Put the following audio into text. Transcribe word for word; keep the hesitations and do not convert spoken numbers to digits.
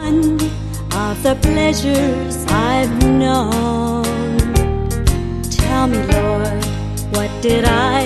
none of the pleasures I've known. Tell me, Lord, what did I